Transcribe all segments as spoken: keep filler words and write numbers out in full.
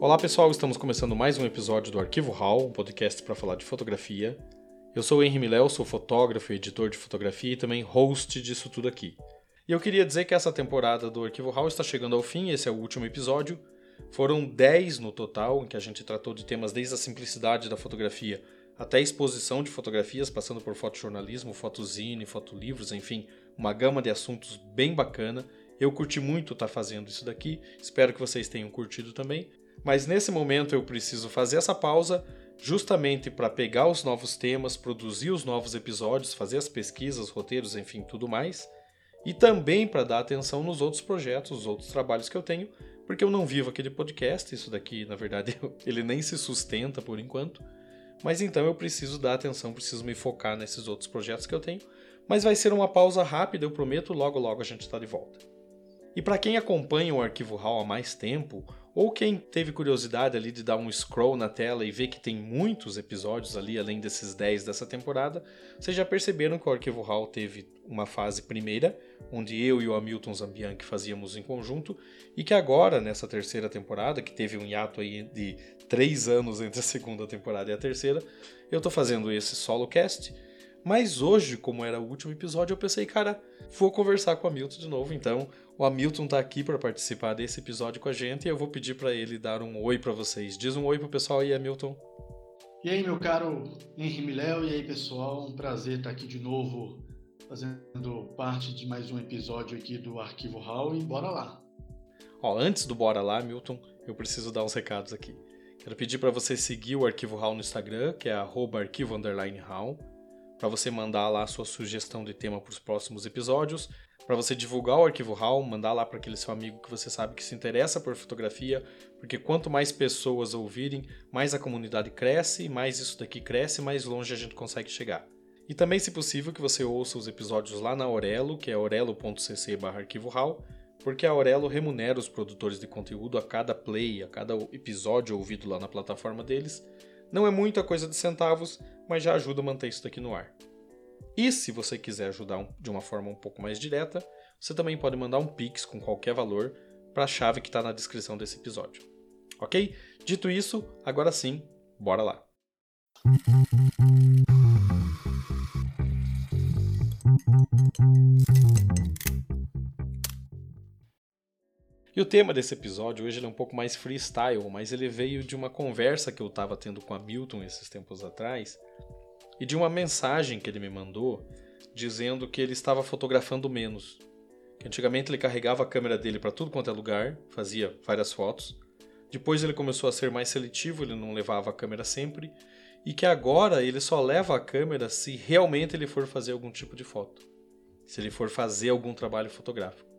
Olá pessoal, estamos começando mais um episódio do Arquivo Hall, um podcast para falar de fotografia. Eu sou o Henry Miléo, sou fotógrafo e editor de fotografia e também host disso tudo aqui. E eu queria dizer que essa temporada do Arquivo Hall está chegando ao fim, esse é o último episódio. Foram dez no total, em que a gente tratou de temas desde a simplicidade da fotografia até a exposição de fotografias, passando por fotojornalismo, fotozine, fotolivros, enfim, uma gama de assuntos bem bacana. Eu curti muito estar fazendo isso daqui, espero que vocês tenham curtido também. Mas nesse momento eu preciso fazer essa pausa justamente para pegar os novos temas, produzir os novos episódios, fazer as pesquisas, roteiros, enfim, tudo mais. E também para dar atenção nos outros projetos, os outros trabalhos que eu tenho, porque eu não vivo aquele podcast, isso daqui, na verdade, ele nem se sustenta por enquanto. Mas então eu preciso dar atenção, preciso me focar nesses outros projetos que eu tenho. Mas vai ser uma pausa rápida, eu prometo, logo logo a gente está de volta. E para quem acompanha o Arquivo Hall há mais tempo, ou quem teve curiosidade ali de dar um scroll na tela e ver que tem muitos episódios ali, além desses dez dessa temporada, vocês já perceberam que o Arquivo Hall teve uma fase primeira, onde eu e o Hamilton Zambianchi fazíamos em conjunto, e que agora, nessa terceira temporada, que teve um hiato aí de três anos entre a segunda temporada e a terceira, eu tô fazendo esse solo cast. Mas hoje, como era o último episódio, eu pensei, cara, vou conversar com o Hamilton de novo. Então, o Hamilton tá aqui para participar desse episódio com a gente e eu vou pedir para ele dar um oi para vocês. Diz um oi pro pessoal aí, Hamilton. E aí, meu caro Henry Miléo, e aí, pessoal, um prazer estar aqui de novo, fazendo parte de mais um episódio aqui do Arquivo Hall, e bora lá. Ó, antes do bora lá, Hamilton, eu preciso dar uns recados aqui. Quero pedir para você seguir o Arquivo Hall no Instagram, que é arroba arquivo underline hall, para você mandar lá a sua sugestão de tema para os próximos episódios, para você divulgar o Arquivo Hall, mandar lá para aquele seu amigo que você sabe que se interessa por fotografia, porque quanto mais pessoas ouvirem, mais a comunidade cresce, mais isso daqui cresce, mais longe a gente consegue chegar. E também, se possível, que você ouça os episódios lá na Aurelo, que é aurelo ponto c c barra arquivo hall, porque a Aurelo remunera os produtores de conteúdo a cada play, a cada episódio ouvido lá na plataforma deles. Não é muita coisa de centavos, mas já ajuda a manter isso daqui no ar. E se você quiser ajudar de uma forma um pouco mais direta, você também pode mandar um Pix com qualquer valor para a chave que está na descrição desse episódio. Ok? Dito isso, agora sim, bora lá! E o tema desse episódio hoje ele é um pouco mais freestyle, mas ele veio de uma conversa que eu estava tendo com a Hamilton esses tempos atrás e de uma mensagem que ele me mandou dizendo que ele estava fotografando menos. Que antigamente ele carregava a câmera dele para tudo quanto é lugar, fazia várias fotos. Depois ele começou a ser mais seletivo, ele não levava a câmera sempre. E que agora ele só leva a câmera se realmente ele for fazer algum tipo de foto. Se ele for fazer algum trabalho fotográfico.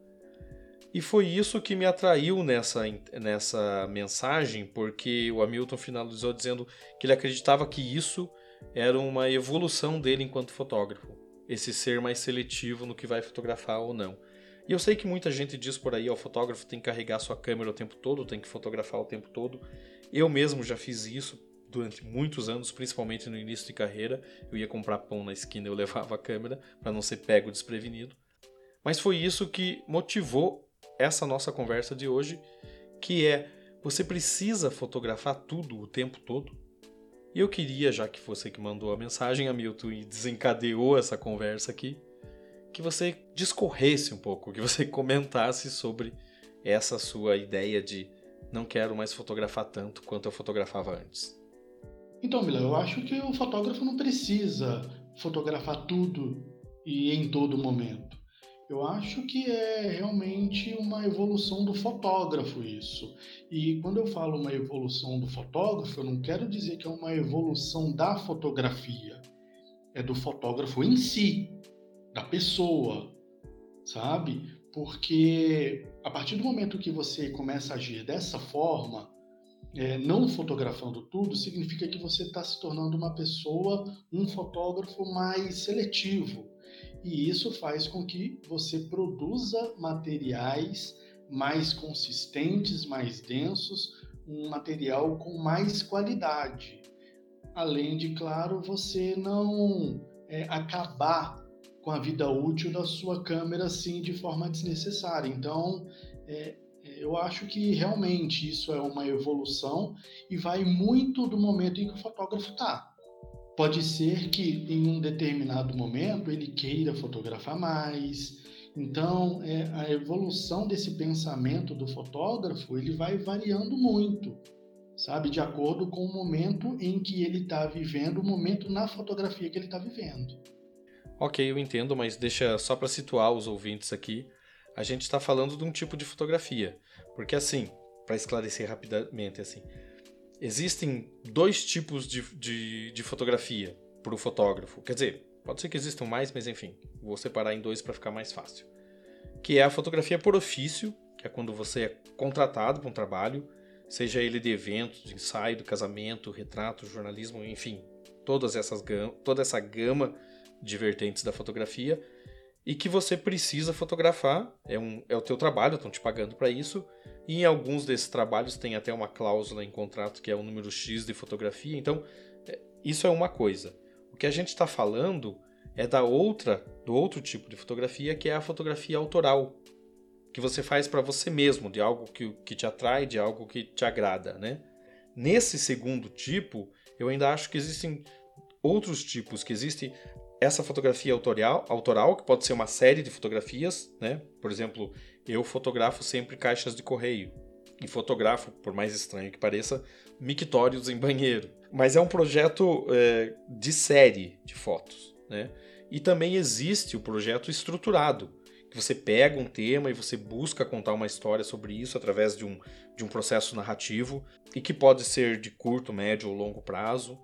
E foi isso que me atraiu nessa, nessa mensagem, porque o Hamilton finalizou dizendo que ele acreditava que isso era uma evolução dele enquanto fotógrafo. Esse ser mais seletivo no que vai fotografar ou não. E eu sei que muita gente diz por aí, ó, o fotógrafo tem que carregar sua câmera o tempo todo, tem que fotografar o tempo todo. Eu mesmo já fiz isso durante muitos anos, principalmente no início de carreira. Eu ia comprar pão na esquina e eu levava a câmera para não ser pego desprevenido. Mas foi isso que motivou essa nossa conversa de hoje, que é, você precisa fotografar tudo o tempo todo? E eu queria, já que você que mandou a mensagem, Hamilton, e desencadeou essa conversa aqui, que você discorresse um pouco, que você comentasse sobre essa sua ideia de não quero mais fotografar tanto quanto eu fotografava antes. Então, Mila, eu acho que o fotógrafo não precisa fotografar tudo e em todo momento. Eu acho que é realmente uma evolução do fotógrafo isso. E quando eu falo uma evolução do fotógrafo, eu não quero dizer que é uma evolução da fotografia. É do fotógrafo em si, da pessoa, sabe? Porque a partir do momento que você começa a agir dessa forma, é, não fotografando tudo, significa que você está se tornando uma pessoa, um fotógrafo mais seletivo. E isso faz com que você produza materiais mais consistentes, mais densos, um material com mais qualidade. Além de, claro, você não é, acabar com a vida útil da sua câmera assim de forma desnecessária. Então, é, eu acho que realmente isso é uma evolução e vai muito do momento em que o fotógrafo está. Pode ser que em um determinado momento ele queira fotografar mais. Então, é, a evolução desse pensamento do fotógrafo, ele vai variando muito, sabe? De acordo com o momento em que ele está vivendo, o momento na fotografia que ele está vivendo. Ok, eu entendo, mas deixa só para situar os ouvintes aqui. A gente está falando de um tipo de fotografia. Porque assim, para esclarecer rapidamente, assim, existem dois tipos de, de, de fotografia para o fotógrafo. Quer dizer, pode ser que existam mais, mas enfim, vou separar em dois para ficar mais fácil. Que é a fotografia por ofício, que é quando você é contratado para um trabalho, seja ele de evento, de ensaio, de casamento, retrato, jornalismo, enfim, todas essas, toda essa gama de vertentes da fotografia, e que você precisa fotografar, é, um, é o teu trabalho, estão te pagando para isso, e em alguns desses trabalhos tem até uma cláusula em contrato que é o número X de fotografia, então isso é uma coisa. O que a gente está falando é da outra, do outro tipo de fotografia, que é a fotografia autoral, que você faz para você mesmo, de algo que, que te atrai, de algo que te agrada, né? Nesse segundo tipo, eu ainda acho que existem outros tipos, que existe essa fotografia autoral, autoral, que pode ser uma série de fotografias, né? Por exemplo, eu fotografo sempre caixas de correio e fotografo, por mais estranho que pareça, mictórios em banheiro. Mas é um projeto é, de série de fotos, né? E também existe o projeto estruturado, que você pega um tema e você busca contar uma história sobre isso através de um, de um processo narrativo e que pode ser de curto, médio ou longo prazo.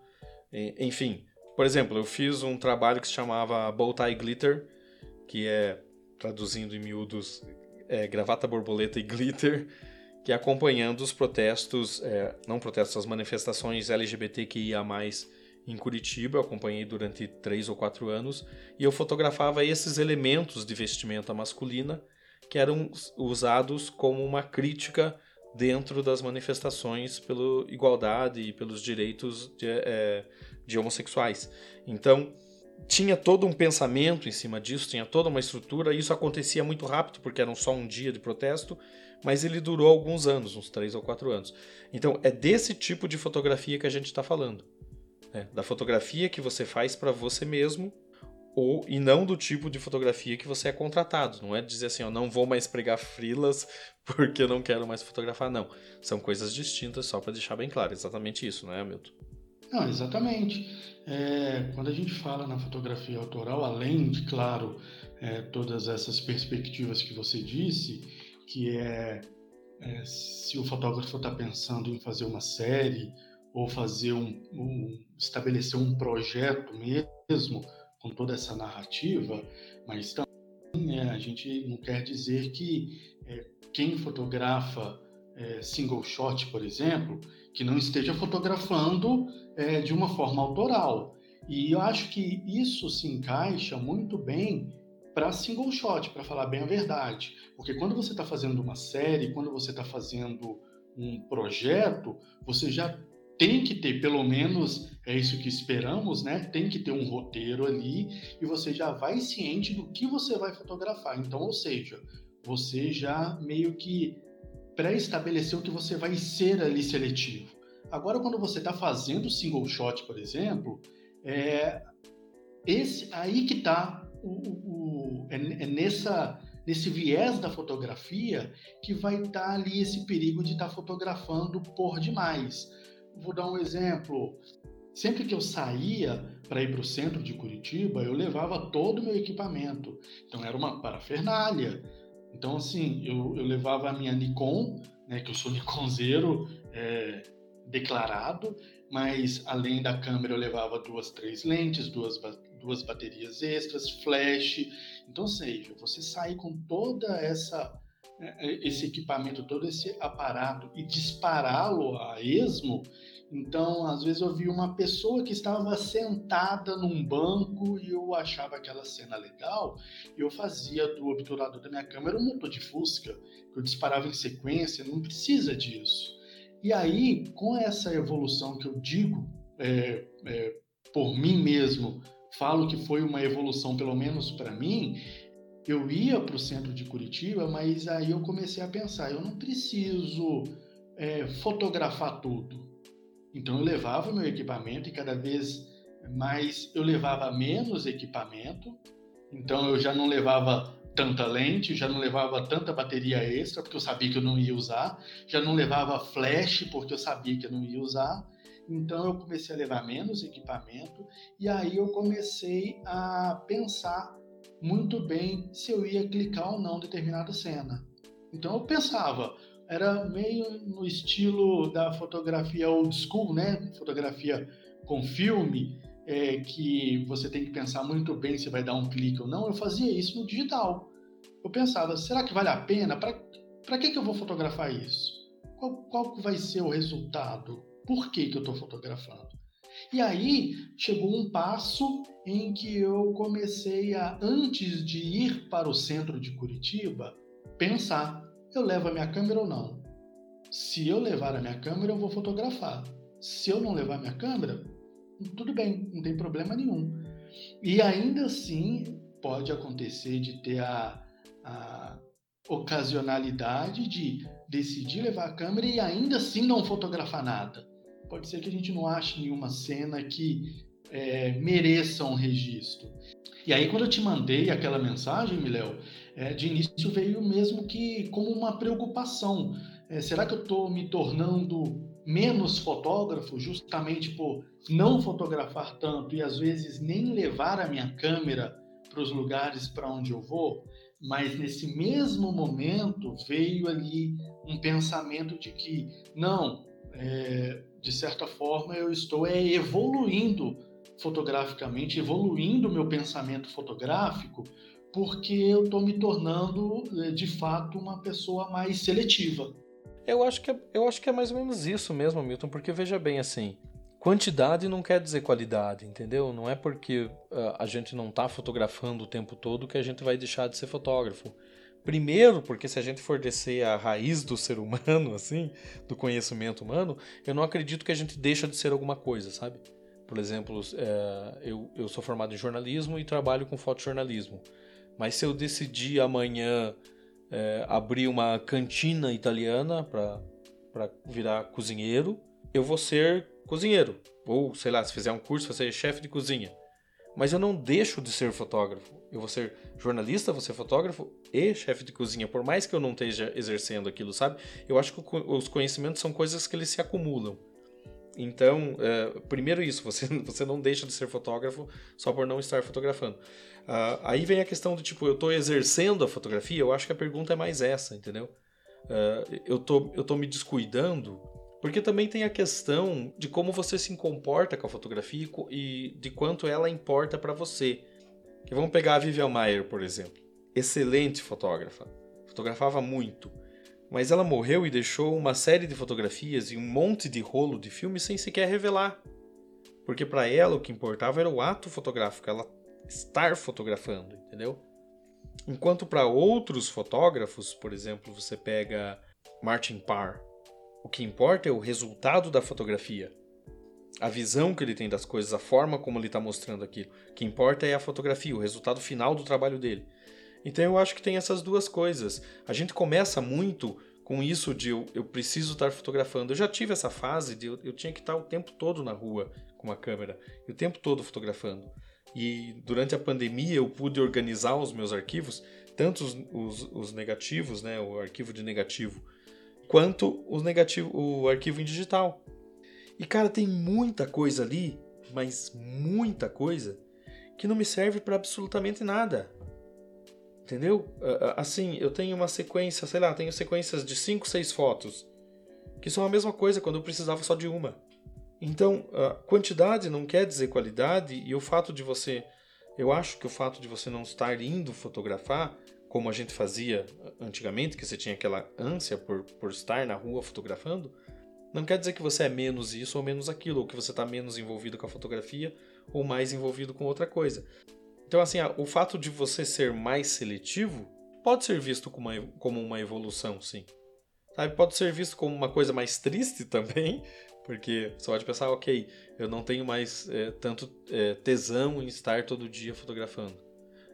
Enfim, por exemplo, eu fiz um trabalho que se chamava Bowtie Glitter, que é, traduzindo em miúdos, é, gravata, borboleta e glitter, que é acompanhando os protestos, é, não protestos, as manifestações L G B T Q I A mais, em Curitiba. Eu acompanhei durante três ou quatro anos e eu fotografava esses elementos de vestimenta masculina que eram usados como uma crítica dentro das manifestações pela igualdade e pelos direitos de, é, de homossexuais. Então, tinha todo um pensamento em cima disso, tinha toda uma estrutura, e isso acontecia muito rápido, porque era só um dia de protesto, mas ele durou alguns anos, uns três ou quatro anos. Então, é desse tipo de fotografia que a gente está falando. Né? Da fotografia que você faz para você mesmo, ou, e não do tipo de fotografia que você é contratado. Não é dizer assim, ó, não vou mais pregar frilas porque eu não quero mais fotografar, não. São coisas distintas, só para deixar bem claro. Exatamente isso, não é, Hamilton? Não, exatamente. É, quando a gente fala na fotografia autoral, além de, claro, é, todas essas perspectivas que você disse, que é, é se o fotógrafo está pensando em fazer uma série ou fazer um, um estabelecer um projeto mesmo com toda essa narrativa, mas também é, a gente não quer dizer que é, quem fotografa é, single shot, por exemplo, que não esteja fotografando é, de uma forma autoral. E eu acho que isso se encaixa muito bem para single shot, para falar bem a verdade. Porque quando você está fazendo uma série, quando você está fazendo um projeto, você já tem que ter, pelo menos é isso que esperamos, né? Tem que ter um roteiro ali e você já vai ciente do que você vai fotografar. Então, ou seja, você já meio que pré-estabeleceu que você vai ser ali seletivo. Agora, quando você está fazendo single shot, por exemplo, é esse, aí que está o, o, o, é, é nessa, nesse viés da fotografia que vai estar tá ali esse perigo de estar tá fotografando por demais. Vou dar um exemplo. Sempre que eu saía para ir para o centro de Curitiba, eu levava todo o meu equipamento. Então, era uma parafernália. Então, assim, eu, eu levava a minha Nikon, né, que eu sou Nikonzeiro é, declarado, mas além da câmera eu levava duas, três lentes, duas, duas baterias extras, flash. Então, ou seja, você sair com toda essa esse equipamento, todo esse aparato e dispará-lo a esmo. Então, às vezes eu vi uma pessoa que estava sentada num banco e eu achava aquela cena legal e eu fazia do obturador da minha câmera um motor de Fusca, que eu disparava em sequência, não precisa disso. E aí, com essa evolução que eu digo, é, é, por mim mesmo, falo que foi uma evolução, pelo menos para mim, eu ia para o centro de Curitiba, mas aí eu comecei a pensar, eu não preciso é, fotografar tudo. Então eu levava meu equipamento e cada vez mais eu levava menos equipamento. Então eu já não levava tanta lente, já não levava tanta bateria extra, porque eu sabia que eu não ia usar, já não levava flash, porque eu sabia que eu não ia usar. Então eu comecei a levar menos equipamento e aí eu comecei a pensar muito bem se eu ia clicar ou não determinada cena. Então eu pensava, era meio no estilo da fotografia old school, né? Fotografia com filme, é, que você tem que pensar muito bem se vai dar um clique ou não. Eu fazia isso no digital. Eu pensava, será que vale a pena? Para que, que eu vou fotografar isso? Qual, qual vai ser o resultado? Por que, que eu estou fotografando? E aí chegou um passo em que eu comecei a, antes de ir para o centro de Curitiba, pensar, eu levo a minha câmera ou não? Se eu levar a minha câmera, eu vou fotografar. Se eu não levar a minha câmera, tudo bem, não tem problema nenhum. E ainda assim pode acontecer de ter a, a ocasionalidade de decidir levar a câmera e ainda assim não fotografar nada. Pode ser que a gente não ache nenhuma cena que é, mereça um registro. E aí quando eu te mandei aquela mensagem, Miléo, é, de início veio mesmo que como uma preocupação. É, será que eu estou me tornando menos fotógrafo justamente por não fotografar tanto e às vezes nem levar a minha câmera para os lugares para onde eu vou? Mas nesse mesmo momento veio ali um pensamento de que não, é, de certa forma eu estou é, evoluindo fotograficamente, evoluindo meu pensamento fotográfico, porque eu estou me tornando de fato uma pessoa mais seletiva. Eu acho que é, eu acho que é mais ou menos isso mesmo, Milton, porque veja bem assim, quantidade não quer dizer qualidade, entendeu? Não é porque uh, a gente não está fotografando o tempo todo que a gente vai deixar de ser fotógrafo. Primeiro, porque se a gente for descer a raiz do ser humano, assim, do conhecimento humano, eu não acredito que a gente deixa de ser alguma coisa, sabe? Por exemplo, é, eu, eu sou formado em jornalismo e trabalho com fotojornalismo. Mas se eu decidir amanhã é, abrir uma cantina italiana para virar cozinheiro, eu vou ser cozinheiro. Ou, sei lá, se fizer um curso, vou ser chefe de cozinha. Mas eu não deixo de ser fotógrafo. Eu vou ser jornalista, vou ser fotógrafo e chefe de cozinha. Por mais que eu não esteja exercendo aquilo, sabe? Eu acho que os conhecimentos são coisas que eles se acumulam. Então, é, primeiro isso, você, você não deixa de ser fotógrafo só por não estar fotografando. Uh, aí vem a questão do tipo, eu estou exercendo a fotografia? Eu acho que a pergunta é mais essa, entendeu? Uh, eu tô, eu tô me descuidando, porque também tem a questão de como você se comporta com a fotografia e de quanto ela importa para você. Que vamos pegar a Vivian Maier, por exemplo. Excelente fotógrafa. Fotografava muito. Mas ela morreu e deixou uma série de fotografias e um monte de rolo de filme sem sequer revelar. Porque para ela o que importava era o ato fotográfico, ela estar fotografando, entendeu? Enquanto para outros fotógrafos, por exemplo, você pega Martin Parr, o que importa é o resultado da fotografia. A visão que ele tem das coisas, a forma como ele está mostrando aquilo. O que importa é a fotografia, o resultado final do trabalho dele. Então eu acho que tem essas duas coisas. A gente começa muito com isso de eu, eu preciso estar fotografando. Eu já tive essa fase de eu, eu tinha que estar o tempo todo na rua com uma câmera. E o tempo todo fotografando. E durante a pandemia eu pude organizar os meus arquivos, tanto os, os, os negativos, né, o arquivo de negativo, quanto os negativo, o arquivo em digital. E cara, tem muita coisa ali, mas muita coisa, que não me serve para absolutamente nada. Entendeu? Assim, eu tenho uma sequência, sei lá, tenho sequências de cinco, seis fotos, que são a mesma coisa quando eu precisava só de uma. Então, a quantidade não quer dizer qualidade, e o fato de você... Eu acho que o fato de você não estar indo fotografar, como a gente fazia antigamente, que você tinha aquela ânsia por, por estar na rua fotografando, não quer dizer que você é menos isso ou menos aquilo, ou que você está menos envolvido com a fotografia ou mais envolvido com outra coisa. Então, assim, o fato de você ser mais seletivo pode ser visto como uma, como uma evolução, sim. Sabe? Pode ser visto como uma coisa mais triste também, porque você pode pensar, ok, eu não tenho mais é, tanto é, tesão em estar todo dia fotografando.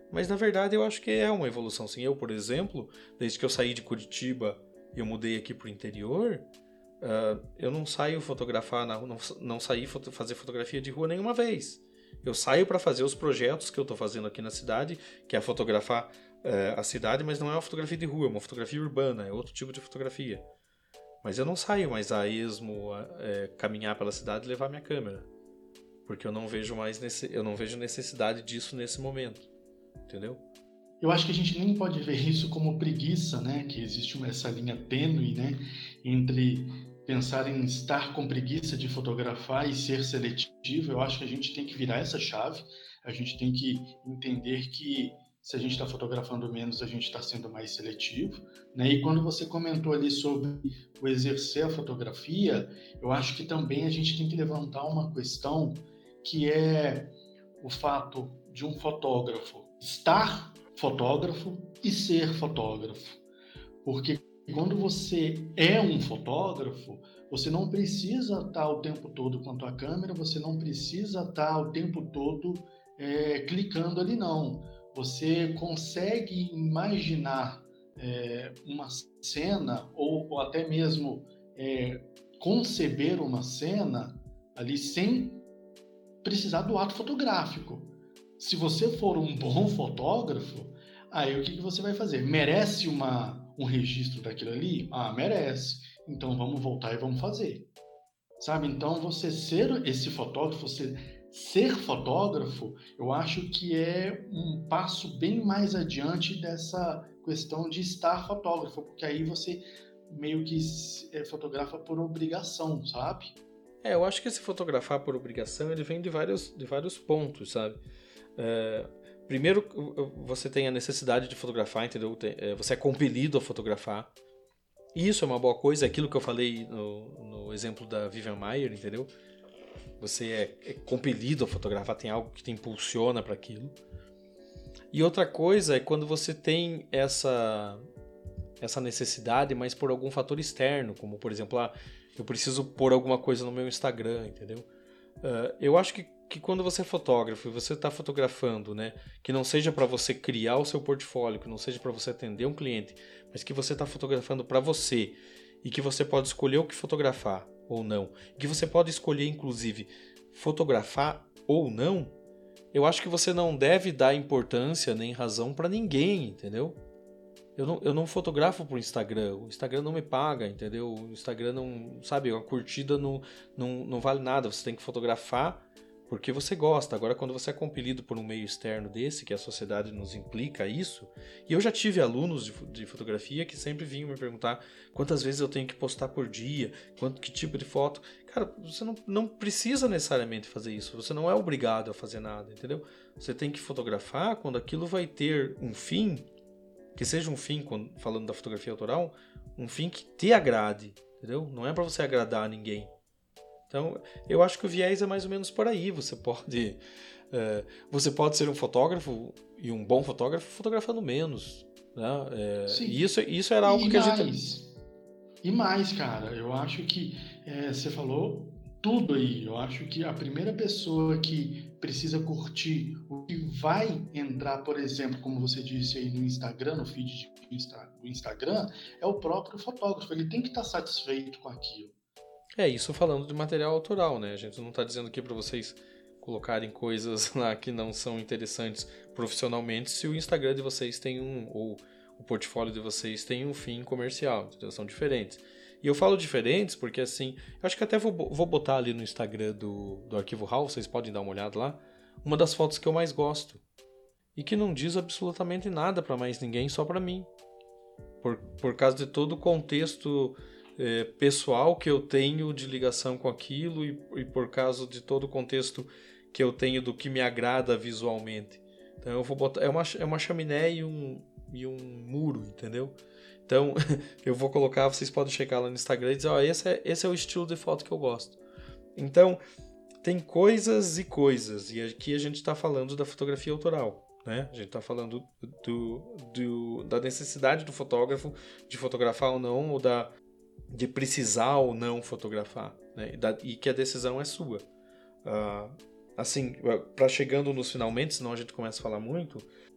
Mas na verdade eu acho que é uma evolução. Sim, eu, por exemplo, desde que eu saí de Curitiba e eu mudei aqui pro interior, uh, eu não saio fotografar, na, não, não saí foto, fazer fotografia de rua nenhuma vez. Eu saio para fazer os projetos que eu estou fazendo aqui na cidade, que é fotografar uh, a cidade, mas não é uma fotografia de rua, é uma fotografia urbana, é outro tipo de fotografia. Mas eu não saio mais a esmo, a, é, caminhar pela cidade e levar minha câmera. Porque eu não vejo mais nesse, eu não vejo necessidade disso nesse momento. Entendeu? Eu acho que a gente nem pode ver isso como preguiça, né? Que existe uma, essa linha tênue, né? Entre pensar em estar com preguiça de fotografar e ser seletivo. Eu acho que a gente tem que virar essa chave. A gente tem que entender que se a gente está fotografando menos, a gente está sendo mais seletivo, né? E quando você comentou ali sobre o exercer a fotografia, eu acho que também a gente tem que levantar uma questão que é o fato de um fotógrafo estar fotógrafo e ser fotógrafo. Porque quando você é um fotógrafo, você não precisa estar o tempo todo com a tua câmera, você não precisa estar o tempo todo é, clicando ali, não. Você consegue imaginar é, uma cena ou, ou até mesmo é, conceber uma cena ali sem precisar do ato fotográfico. Se você for um bom fotógrafo, aí o que, que você vai fazer? Merece uma, um registro daquilo ali? Ah, merece. Então vamos voltar e vamos fazer. Sabe? Então você ser esse fotógrafo, você ser fotógrafo, eu acho que é um passo bem mais adiante dessa questão de estar fotógrafo, porque aí você meio que é, fotografa por obrigação, sabe? É, eu acho que esse fotografar por obrigação, ele vem de vários, de vários pontos, sabe? É, primeiro, você tem a necessidade de fotografar, entendeu? Você é compelido a fotografar. Isso é uma boa coisa, é aquilo que eu falei no, no exemplo da Vivian Maier, entendeu? Você é, é compelido a fotografar, tem algo que te impulsiona para aquilo. E outra coisa é quando você tem essa, essa necessidade, mas por algum fator externo, como por exemplo, ah, eu preciso pôr alguma coisa no meu Instagram, entendeu? Uh, eu acho que, que quando você é fotógrafo e você está fotografando, né, que não seja para você criar o seu portfólio, que não seja para você atender um cliente, mas que você está fotografando para você e que você pode escolher o que fotografar ou não, que você pode escolher, inclusive, fotografar ou não, eu acho que você não deve dar importância nem razão para ninguém, entendeu? Eu não, eu não fotografo pro Instagram, o Instagram não me paga, entendeu? O Instagram não, sabe, a curtida não, não, não vale nada, você tem que fotografar porque você gosta. Agora, quando você é compelido por um meio externo desse, que a sociedade nos implica isso, e eu já tive alunos de, de fotografia que sempre vinham me perguntar quantas vezes eu tenho que postar por dia, quanto, que tipo de foto. Cara, você não, não precisa necessariamente fazer isso, você não é obrigado a fazer nada, entendeu? Você tem que fotografar quando aquilo vai ter um fim, que seja um fim, falando da fotografia autoral, um fim que te agrade, entendeu? Não é para você agradar a ninguém. Então, eu acho que o viés é mais ou menos por aí. Você pode, é, você pode ser um fotógrafo e um bom fotógrafo fotografando menos, né? É, Sim. E isso, isso era algo e que mais, a gente... E mais, cara, eu acho que é, você falou tudo aí. Eu acho que a primeira pessoa que precisa curtir o que vai entrar, por exemplo, como você disse aí no Instagram, no feed do Instagram, é o próprio fotógrafo. Ele tem que estar satisfeito com aquilo. É, isso falando de material autoral, né? A gente não está dizendo aqui para vocês colocarem coisas lá que não são interessantes profissionalmente se o Instagram de vocês tem um, ou o portfólio de vocês tem um fim comercial, entendeu? São diferentes. E eu falo diferentes porque, assim, eu acho que até vou, vou botar ali no Instagram do, do Arquivo Hall, vocês podem dar uma olhada lá, uma das fotos que eu mais gosto. E que não diz absolutamente nada para mais ninguém, só para mim. Por, por causa de todo o contexto é, pessoal que eu tenho de ligação com aquilo e, e por causa de todo o contexto que eu tenho do que me agrada visualmente. Então eu vou botar... É uma, é uma chaminé e um, e um muro, entendeu? Então, eu vou colocar, vocês podem checar lá no Instagram e dizer, ó, oh, esse, é, esse é o estilo de foto que eu gosto. Então, tem coisas e coisas, e aqui a gente está falando da fotografia autoral, né? A gente está falando do, do, da necessidade do fotógrafo de fotografar ou não, ou da, de precisar ou não fotografar, né? E, da, e que a decisão é sua. Uh, assim, para chegando nos finalmente, senão a gente começa a falar muito,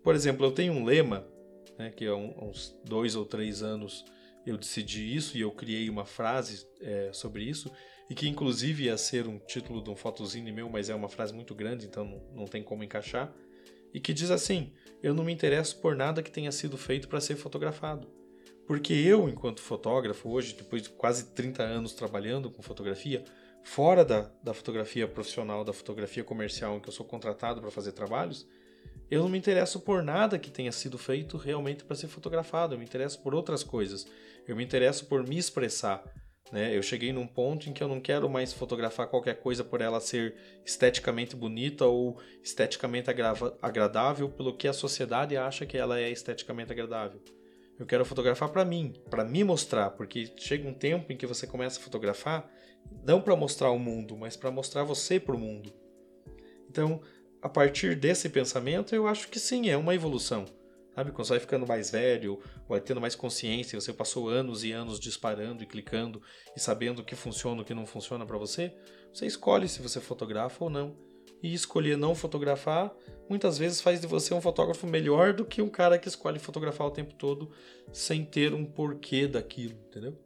por exemplo, eu tenho um lema, né, que há uns dois ou três anos eu decidi isso e eu criei uma frase é, sobre isso, e que inclusive ia ser um título de um photozine meu, mas é uma frase muito grande, então não, não tem como encaixar, e que diz assim: eu não me interesso por nada que tenha sido feito para ser fotografado. Porque eu, enquanto fotógrafo, hoje, depois de quase trinta anos trabalhando com fotografia, fora da, da fotografia profissional, da fotografia comercial, em que eu sou contratado para fazer trabalhos, eu não me interesso por nada que tenha sido feito realmente para ser fotografado. Eu me interesso por outras coisas. Eu me interesso por me expressar. Né? Eu cheguei num ponto em que eu não quero mais fotografar qualquer coisa por ela ser esteticamente bonita ou esteticamente agrava- agradável pelo que a sociedade acha que ela é esteticamente agradável. Eu quero fotografar para mim, para me mostrar, porque chega um tempo em que você começa a fotografar não para mostrar o mundo, mas para mostrar você para o mundo. Então, a partir desse pensamento, eu acho que sim, é uma evolução. Sabe? Quando você vai ficando mais velho, vai tendo mais consciência, você passou anos e anos disparando e clicando e sabendo o que funciona e o que não funciona para você, você escolhe se você fotografa ou não. E escolher não fotografar, muitas vezes faz de você um fotógrafo melhor do que um cara que escolhe fotografar o tempo todo sem ter um porquê daquilo, entendeu?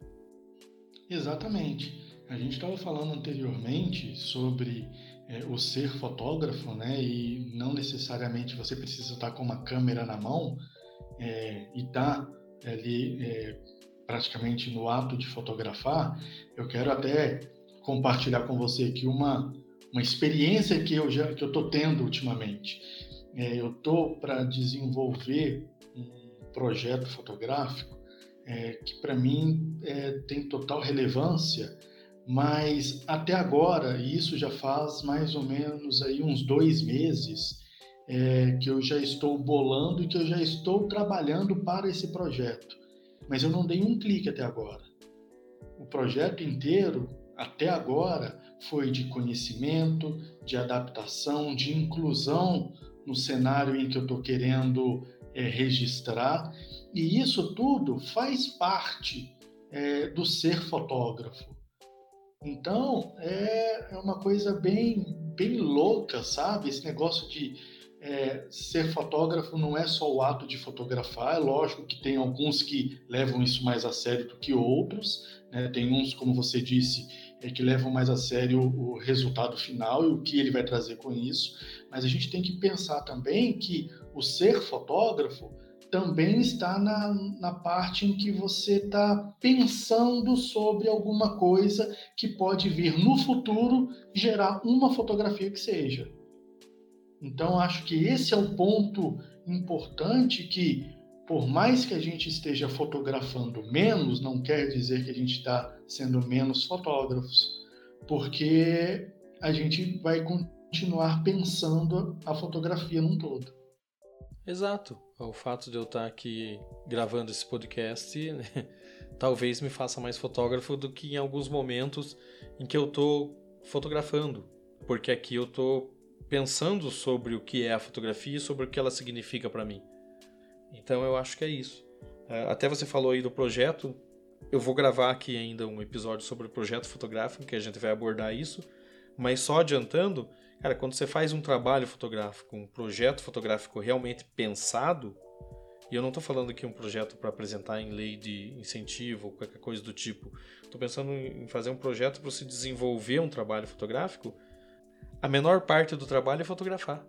Exatamente. A gente estava falando anteriormente sobre é, o ser fotógrafo, né? E não necessariamente você precisa estar com uma câmera na mão é, e estar ali é, praticamente no ato de fotografar. Eu quero até compartilhar com você aqui uma, uma experiência que eu já que eu estou tendo ultimamente. É, eu estou para desenvolver um projeto fotográfico é, que para mim é, tem total relevância, mas até agora, e isso já faz mais ou menos aí uns dois meses, é, que eu já estou bolando e que eu já estou trabalhando para esse projeto, mas eu não dei um clique até agora. O projeto inteiro, até agora, foi de conhecimento, de adaptação, de inclusão no cenário em que eu estou querendo é, registrar, e isso tudo faz parte é, do ser fotógrafo. Então, é, é uma coisa bem, bem louca, sabe? Esse negócio de é, ser fotógrafo não é só o ato de fotografar. É lógico que tem alguns que levam isso mais a sério do que outros, né? Tem uns, como você disse, é, que levam mais a sério o resultado final e o que ele vai trazer com isso. Mas a gente tem que pensar também que o ser fotógrafo também está na, na parte em que você está pensando sobre alguma coisa que pode vir no futuro gerar uma fotografia que seja. Então, acho que esse é o ponto importante que, por mais que a gente esteja fotografando menos, não quer dizer que a gente está sendo menos fotógrafos, porque a gente vai continuar pensando a fotografia num todo. Exato. O fato de eu estar aqui gravando esse podcast, né, talvez me faça mais fotógrafo do que em alguns momentos em que eu estou fotografando. Porque aqui eu estou pensando sobre o que é a fotografia e sobre o que ela significa para mim. Então eu acho que é isso. Até você falou aí do projeto. Eu vou gravar aqui ainda um episódio sobre o projeto fotográfico, que a gente vai abordar isso. Mas só adiantando, cara, quando você faz um trabalho fotográfico, um projeto fotográfico realmente pensado, e eu não estou falando aqui um projeto para apresentar em lei de incentivo ou qualquer coisa do tipo, estou pensando em fazer um projeto para você desenvolver um trabalho fotográfico, a menor parte do trabalho é fotografar.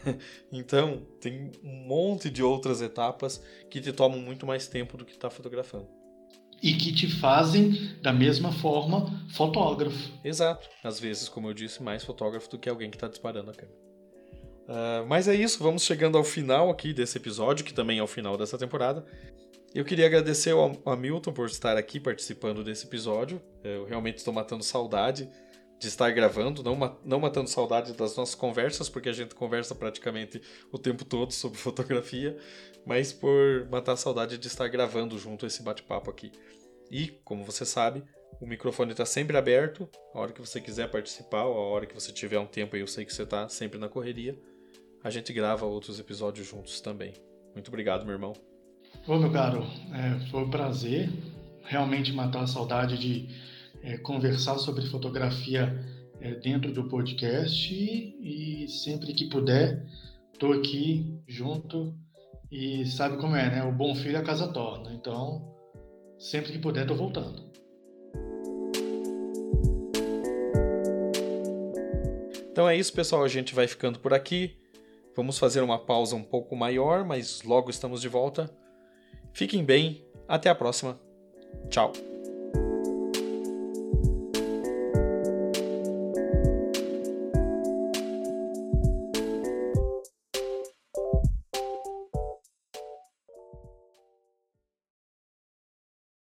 Então, tem um monte de outras etapas que te tomam muito mais tempo do que estar fotografando. E que te fazem, da mesma forma, fotógrafo. Exato. Às vezes, como eu disse, mais fotógrafo do que alguém que está disparando a câmera. Uh, mas é isso, vamos chegando ao final aqui desse episódio, que também é o final dessa temporada. Eu queria agradecer ao Hamilton por estar aqui participando desse episódio. Eu realmente estou matando saudade de estar gravando, não, não matando saudade das nossas conversas, porque a gente conversa praticamente o tempo todo sobre fotografia, mas por matar a saudade de estar gravando junto esse bate-papo aqui. E, como você sabe, o microfone está sempre aberto, a hora que você quiser participar, ou a hora que você tiver um tempo aí, eu sei que você está sempre na correria, a gente grava outros episódios juntos também. Muito obrigado, meu irmão. Ô, meu caro, é, foi um prazer realmente matar a saudade de é, conversar sobre fotografia é, dentro do podcast e, e sempre que puder, estou aqui junto E sabe como é, né? O bom filho a casa torna. Então, sempre que puder, tô voltando. Então é isso, pessoal. A gente vai ficando por aqui. Vamos fazer uma pausa um pouco maior, mas logo estamos de volta. Fiquem bem. Até a próxima. Tchau.